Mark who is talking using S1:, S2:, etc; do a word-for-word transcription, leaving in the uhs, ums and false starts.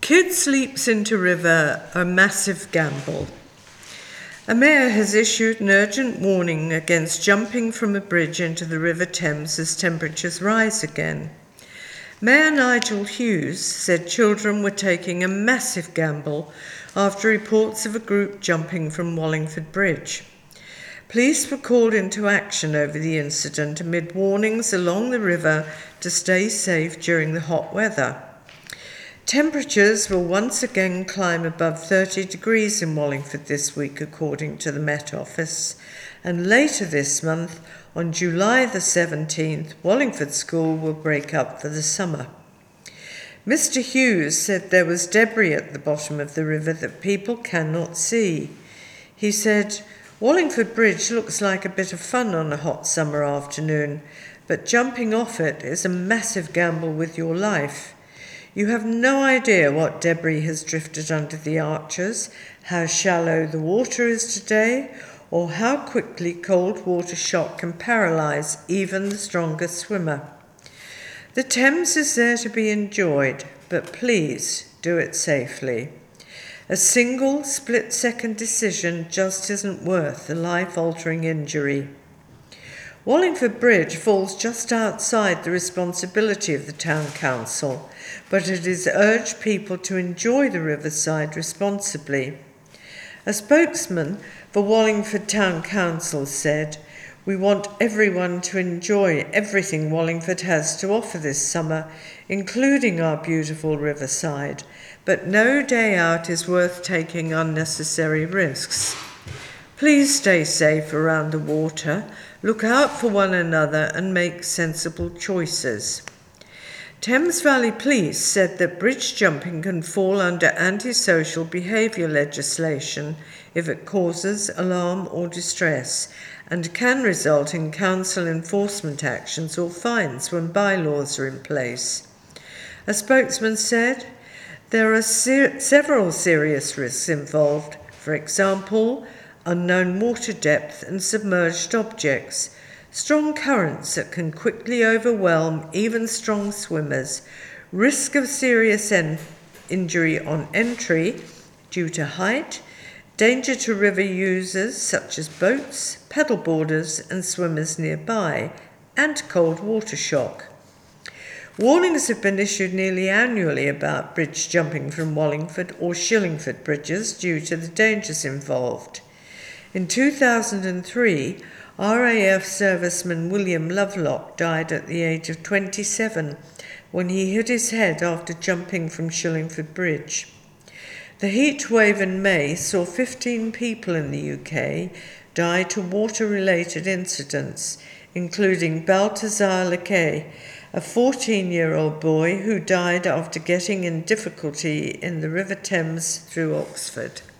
S1: Kids leaps into river, a massive gamble. A mayor has issued an urgent warning against jumping from a bridge into the River Thames as temperatures rise again. Mayor Nigel Hughes said children were taking a massive gamble after reports of a group jumping from Wallingford Bridge. Police were called into action over the incident amid warnings along the river to stay safe during the hot weather. Temperatures will once again climb above thirty degrees in Wallingford this week, according to the Met Office, and later this month, on July the seventeenth, Wallingford School will break up for the summer. Mister Hughes said there was debris at the bottom of the river that people cannot see. He said, "Wallingford Bridge looks like a bit of fun on a hot summer afternoon, but jumping off it is a massive gamble with your life. You have no idea what debris has drifted under the arches, how shallow the water is today, or how quickly cold water shock can paralyse even the strongest swimmer. The Thames is there to be enjoyed, but please do it safely. A single split-second decision just isn't worth the life-altering injury." Wallingford Bridge falls just outside the responsibility of the Town Council, but it is urged people to enjoy the riverside responsibly. A spokesman for Wallingford Town Council said, "We want everyone to enjoy everything Wallingford has to offer this summer, including our beautiful riverside, but no day out is worth taking unnecessary risks. Please stay safe around the water, look out for one another and make sensible choices." Thames Valley Police said that bridge jumping can fall under antisocial behaviour legislation if it causes alarm or distress, and can result in council enforcement actions or fines when bylaws are in place. A spokesman said, "There are ser- several serious risks involved, for example, unknown water depth and submerged objects, strong currents that can quickly overwhelm even strong swimmers, risk of serious en- injury on entry due to height, danger to river users such as boats, paddleboarders and swimmers nearby, and cold water shock." Warnings have been issued nearly annually about bridge jumping from Wallingford or Shillingford bridges due to the dangers involved. In two thousand three, R A F serviceman William Lovelock died at the age of twenty-seven when he hit his head after jumping from Shillingford Bridge. The heat wave in May saw fifteen people in the U K die to water-related incidents, including Balthazar Lequet, a fourteen-year-old boy who died after getting in difficulty in the River Thames through Oxford.